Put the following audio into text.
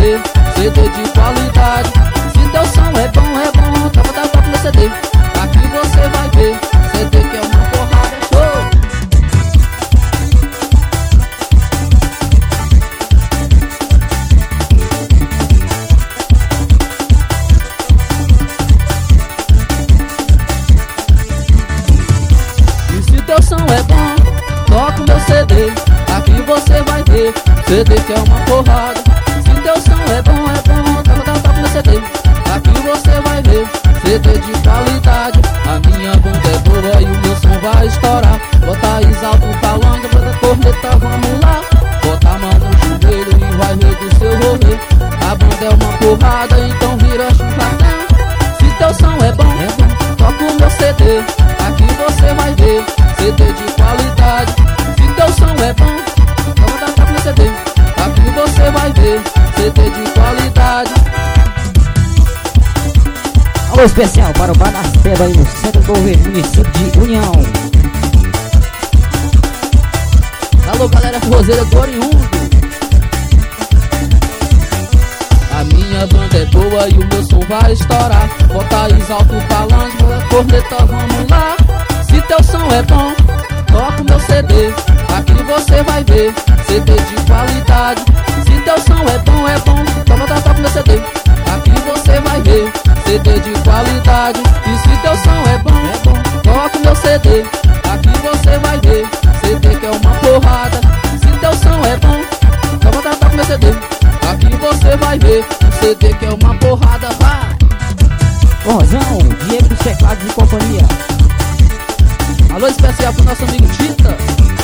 ver CD de qualidade. Se teu som é bom, toca meu CD. Aqui você vai ver CD que é uma porrada, show. E se teu som é bom, toca o meu CD. Aqui você vai ver CD que é uma porrada. Se teu som é bom, toca meu CD. Aqui você vai ver CD de qualidade. A minha banda é boa e o meu som vai estourar. Bota exalto o falante, bota corneta, vamos lá. Bota a mão no joelho e vai ver do seu rolê. A banda é uma porrada, então vira churrascão. Se teu som é bom, toca o meu CD. Aqui você vai ver CD de qualidade. Se teu som é bom, toca meu CD. Aqui você vai ver CD de qualidade. Alô especial para o Banasteba aí no centro do governo, município de União. Alô galera forrozeira do Oriundo. A minha banda é boa e o meu som vai estourar. Bota exalto o falante, bota corneta, vamos lá. Se teu som é bom, toca o meu CD. Aqui você vai ver CD de qualidade. Se teu som é bom, toca meu CD. Aqui você vai ver CD de qualidade. E se teu som é bom, toca o meu CD. Aqui você vai ver CD que é uma porrada. Se teu som é bom, toca meu CD. Aqui você vai ver CD que é uma porrada, vai. Rosão, Diego dos Teclados e companhia. Alô especial pro nosso amigo Tita.